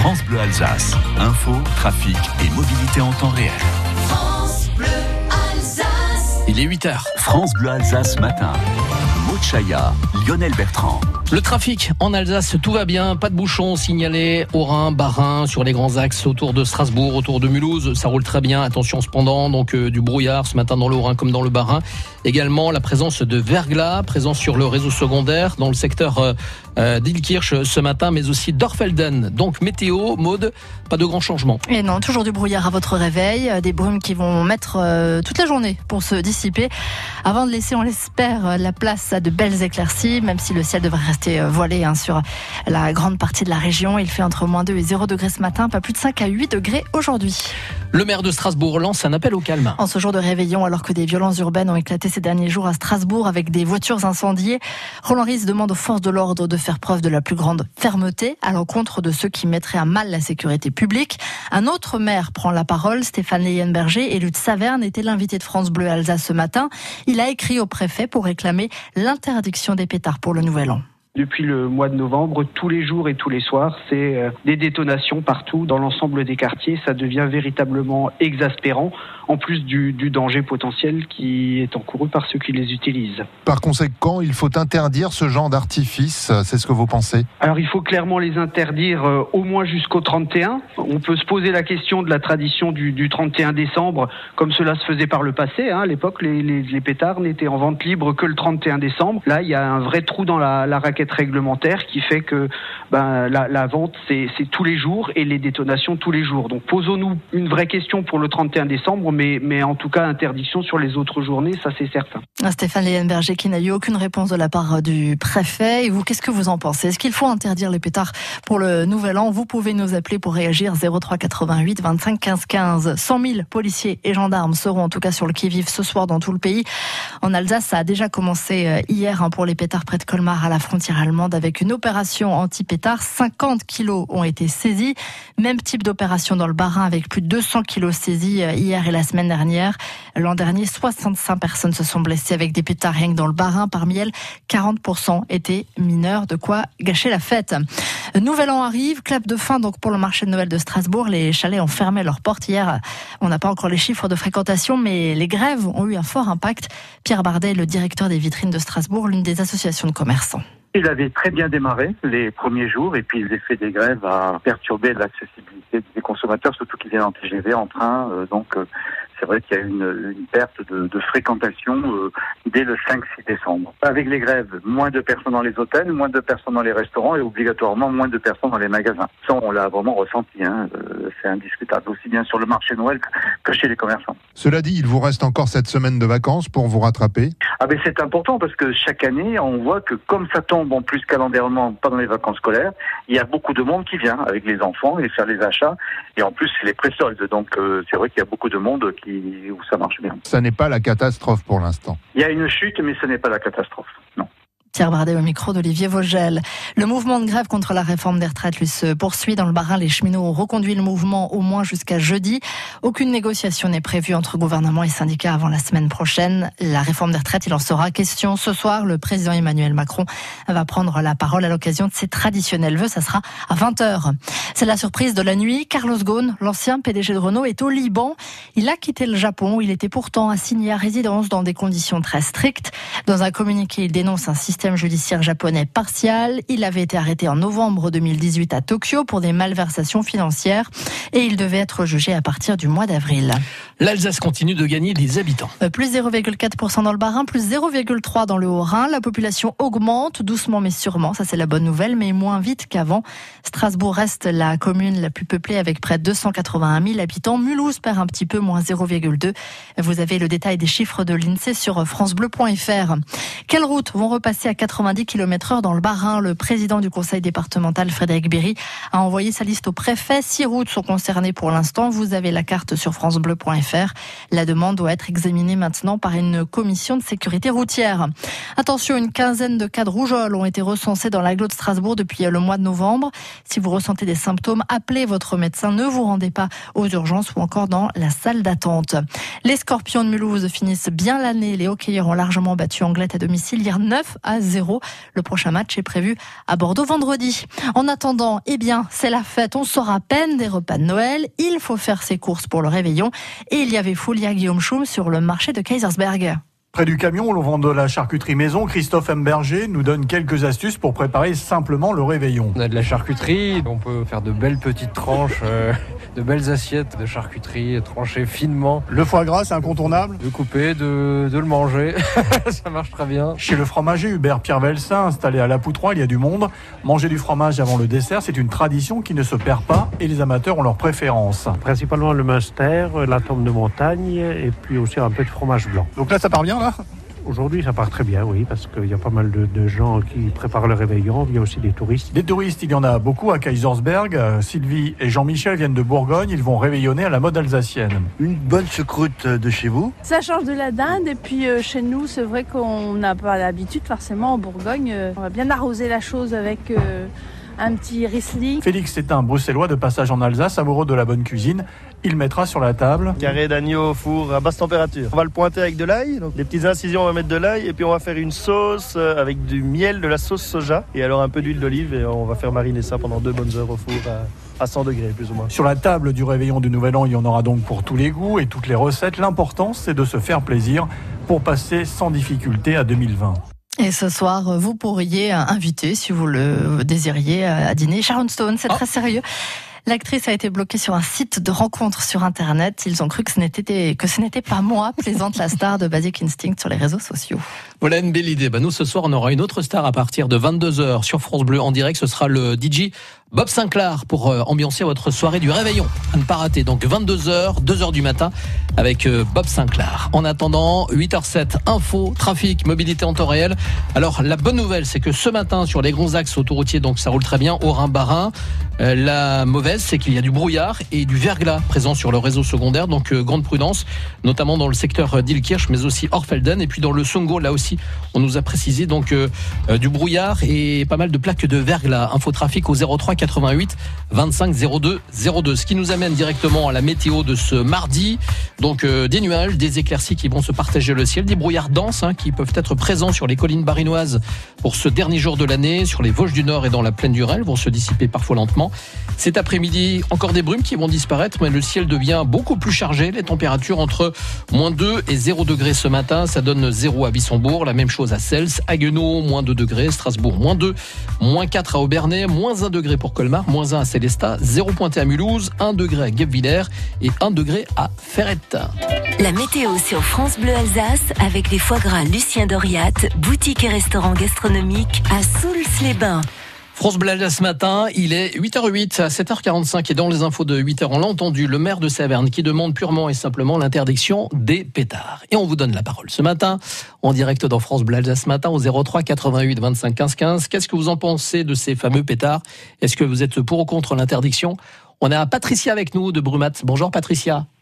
France Bleu Alsace. Info, trafic et mobilité en temps réel. France Bleu Alsace. Il est 8h. France Bleu Alsace matin. Maud Chaya, Lionel Bertrand. Le trafic en Alsace, tout va bien, pas de bouchons signalés au Rhin, Bas-Rhin, sur les grands axes autour de Strasbourg, autour de Mulhouse, ça roule très bien. Attention cependant, donc du brouillard ce matin dans le Haut-Rhin comme dans le Bas-Rhin. Également la présence de verglas, présence sur le réseau secondaire dans le secteur d'Illkirch ce matin, mais aussi d'Orfelden. Donc météo, Maud, pas de grands changements. Et non, toujours du brouillard à votre réveil, des brumes qui vont mettre toute la journée pour se dissiper, avant de laisser, on l'espère, la place à de belles éclaircies, même si le ciel devrait rester voilé sur la grande partie de la région. Il fait entre moins 2 et 0 degrés ce matin, pas plus de 5 à 8 degrés aujourd'hui. Le maire de Strasbourg lance un appel au calme. En ce jour de réveillon, alors que des violences urbaines ont éclaté ces derniers jours à Strasbourg avec des voitures incendiées, Roland Ries demande aux forces de l'ordre de faire preuve de la plus grande fermeté à l'encontre de ceux qui mettraient à mal la sécurité publique. Un autre maire prend la parole, Stéphane Leyenberger, élu de Saverne, était l'invité de France Bleu Alsace ce matin. Il a écrit au préfet pour réclamer l'interdiction des pétards pour le Nouvel An. Depuis le mois de novembre, tous les jours et tous les soirs, c'est des détonations partout dans l'ensemble des quartiers. Ça devient véritablement exaspérant, en plus du danger potentiel qui est encouru par ceux qui les utilisent. Par conséquent, il faut interdire ce genre d'artifice, c'est ce que vous pensez ? Alors il faut clairement les interdire au moins jusqu'au 31. On peut se poser la question de la tradition du 31 décembre, comme cela se faisait par le passé. À l'époque, les pétards n'étaient en vente libre que le 31 décembre. Là, il y a un vrai trou dans la raquette réglementaire qui fait que la vente c'est tous les jours et les détonations tous les jours. Donc posons-nous une vraie question pour le 31 décembre, mais en tout cas interdiction sur les autres journées, ça c'est certain. Stéphane Leyenberger qui n'a eu aucune réponse de la part du préfet. Et vous, qu'est-ce que vous en pensez ? Est-ce qu'il faut interdire les pétards pour le Nouvel An ? Vous pouvez nous appeler pour réagir 03 88 25 15 15. 100 000 policiers et gendarmes seront en tout cas sur le qui-vive ce soir dans tout le pays. En Alsace, ça a déjà commencé hier pour les pétards près de Colmar à la frontière allemande avec une opération anti-pétards. 50 kilos ont été saisis. Même type d'opération dans le Bas-Rhin avec plus de 200 kilos saisis hier et la semaine dernière. L'an dernier, 65 personnes se sont blessées avec des pétards rien que dans le Bas-Rhin. Parmi elles, 40% étaient mineurs, de quoi gâcher la fête. Nouvel An arrive, clap de fin donc pour le marché de Noël de Strasbourg. Les chalets ont fermé leurs portes hier. On n'a pas encore les chiffres de fréquentation, mais les grèves ont eu un fort impact. Pierre Bardet, le directeur des vitrines de Strasbourg, l'une des associations de commerçants. Il avait très bien démarré les premiers jours et puis l'effet des grèves a perturbé l'accessibilité des consommateurs, surtout qui viennent en TGV, en train. C'est vrai qu'il y a une perte de fréquentation dès le 5-6 décembre. Avec les grèves, moins de personnes dans les hôtels, moins de personnes dans les restaurants et obligatoirement moins de personnes dans les magasins. Ça, on l'a vraiment ressenti. C'est indiscutable, aussi bien sur le marché Noël que chez les commerçants. Cela dit, il vous reste encore cette semaine de vacances pour vous rattraper ? C'est important parce que chaque année, on voit que comme ça tombe en plus calendairement pendant les vacances scolaires, il y a beaucoup de monde qui vient avec les enfants et faire les achats. Et en plus, c'est les pré-soldes. Donc, c'est vrai qu'il y a beaucoup de monde où ça marche bien. Ça n'est pas la catastrophe pour l'instant. Il y a une chute, mais ce n'est pas la catastrophe, non. Pierre Bardet au micro d'Olivier Vogel. Le mouvement de grève contre la réforme des retraites lui se poursuit. Dans le Bas-Rhin, les cheminots ont reconduit le mouvement au moins jusqu'à jeudi. Aucune négociation n'est prévue entre gouvernement et syndicats avant la semaine prochaine. La réforme des retraites, il en sera question ce soir. Le président Emmanuel Macron va prendre la parole à l'occasion de ses traditionnels vœux. Ça sera à 20h. C'est la surprise de la nuit. Carlos Ghosn, l'ancien PDG de Renault, est au Liban. Il a quitté le Japon. Il était pourtant assigné à résidence dans des conditions très strictes. Dans un communiqué, il dénonce un système judiciaire japonais partial. Il avait été arrêté en novembre 2018 à Tokyo pour des malversations financières et il devait être jugé à partir du mois d'avril. L'Alsace continue de gagner des habitants. Plus 0,4% dans le Bas-Rhin, plus 0,3% dans le Haut-Rhin. La population augmente doucement mais sûrement, ça c'est la bonne nouvelle, mais moins vite qu'avant. Strasbourg reste la commune la plus peuplée avec près de 281 000 habitants. Mulhouse perd un petit peu, moins 0,2%. Vous avez le détail des chiffres de l'INSEE sur francebleu.fr. Quelles routes vont repasser à 90 km/h dans le Bas-Rhin? Le président du conseil départemental, Frédéric Berry, a envoyé sa liste au préfet. 6 routes sont concernées pour l'instant. Vous avez la carte sur francebleu.fr. La demande doit être examinée maintenant par une commission de sécurité routière. Attention, une quinzaine de cas de rougeole ont été recensés dans l'agglo de Strasbourg depuis le mois de novembre. Si vous ressentez des symptômes, appelez votre médecin. Ne vous rendez pas aux urgences ou encore dans la salle d'attente. Les Scorpions de Mulhouse finissent bien l'année. Les hockeyeurs ont largement battu Anglet à domicile hier 9-0. 0. Le prochain match est prévu à Bordeaux vendredi. En attendant, c'est la fête. On sort à peine des repas de Noël. Il faut faire ses courses pour le réveillon. Et il y avait folie à Guillaume Schum sur le marché de Kaysersberg. Près du camion où l'on vend de la charcuterie maison, Christophe Emberger nous donne quelques astuces pour préparer simplement le réveillon. On a de la charcuterie, on peut faire de belles petites tranches, de belles assiettes de charcuterie tranchées finement. Le foie gras, c'est incontournable. De couper, de le manger, ça marche très bien. Chez le fromager Hubert Pierre Velsin, installé à La Poutroie, il y a du monde. Manger du fromage avant le dessert, c'est une tradition qui ne se perd pas et les amateurs ont leur préférence. Principalement le Munster, la tombe de montagne et puis aussi un peu de fromage blanc. Donc là, ça part bien là ? Aujourd'hui, ça part très bien, oui, parce qu'il y a pas mal de gens qui préparent le réveillon. Il y a aussi des touristes. Des touristes, il y en a beaucoup à Kaysersberg. Sylvie et Jean-Michel viennent de Bourgogne. Ils vont réveillonner à la mode alsacienne. Une bonne choucroute de chez vous. Ça change de la dinde. Et puis chez nous, c'est vrai qu'on n'a pas l'habitude, forcément, en Bourgogne. On va bien arroser la chose avec un petit Riesling. Félix est un Bruxellois de passage en Alsace, amoureux de la bonne cuisine. Il mettra sur la table carré d'agneau au four à basse température. On va le pointer avec de l'ail, donc des petites incisions, on va mettre de l'ail et puis on va faire une sauce avec du miel, de la sauce soja et alors un peu d'huile d'olive et on va faire mariner ça pendant 2 bonnes heures au four à 100 degrés plus ou moins. Sur la table du réveillon du Nouvel An, il y en aura donc pour tous les goûts et toutes les recettes. L'important, c'est de se faire plaisir pour passer sans difficulté à 2020. Et ce soir, vous pourriez inviter, si vous le désiriez, à dîner Sharon Stone. C'est très sérieux. L'actrice a été bloquée sur un site de rencontre sur Internet. Ils ont cru que ce n'était pas moi, plaisante la star de Basic Instinct sur les réseaux sociaux. Voilà une belle idée. Nous, ce soir, on aura une autre star à partir de 22h sur France Bleu en direct. Ce sera le DJ Bob Sinclair pour ambiancer votre soirée du réveillon. À ne pas rater. Donc 22h, 2h du matin avec Bob Sinclair. En attendant, 8h07, info, trafic, mobilité en temps réel. Alors, la bonne nouvelle, c'est que ce matin, sur les grands axes autoroutiers, donc ça roule très bien, Haut-Rhin-Bas-Rhin. La mauvaise, c'est qu'il y a du brouillard et du verglas présent sur le réseau secondaire. Donc, grande prudence, notamment dans le secteur d'Ilkirch, mais aussi Orfelden. Et puis dans le Songo, là aussi, on nous a précisé donc du brouillard et pas mal de plaques de verglas. Infotrafic au 03 88 25 02 02. Ce qui nous amène directement à la météo de ce mardi. Donc des nuages, des éclaircies qui vont se partager le ciel, des brouillards denses qui peuvent être présents sur les collines barinoises pour ce dernier jour de l'année, sur les Vosges du Nord et dans la plaine du Rel, vont se dissiper parfois lentement. Cet après-midi, encore des brumes qui vont disparaître, mais le ciel devient beaucoup plus chargé. Les températures entre -2 et 0 degrés ce matin, ça donne 0 à Wissembourg, la même chose à Cels, Haguenau, -2 degrés, Strasbourg, -2, -4 à Aubernais, -1 degré pour Colmar, -1 à Célestat, 0 pointé à Mulhouse, 1 degré à Guebwiller et 1 degré à Ferrette. La météo sur France Bleu Alsace avec les foie gras Lucien Doriat, boutique et restaurant gastronomique à Soultz-les-Bains. France Bleu Alsace ce matin, il est 8h08 à 7h45 et dans les infos de 8h, on l'a entendu, le maire de Saverne qui demande purement et simplement l'interdiction des pétards. Et on vous donne la parole ce matin, en direct dans France Bleu Alsace ce matin au 03 88 25 15 15. Qu'est-ce que vous en pensez de ces fameux pétards ? Est-ce que vous êtes pour ou contre l'interdiction ? On a Patricia avec nous de Brumat. Bonjour Patricia.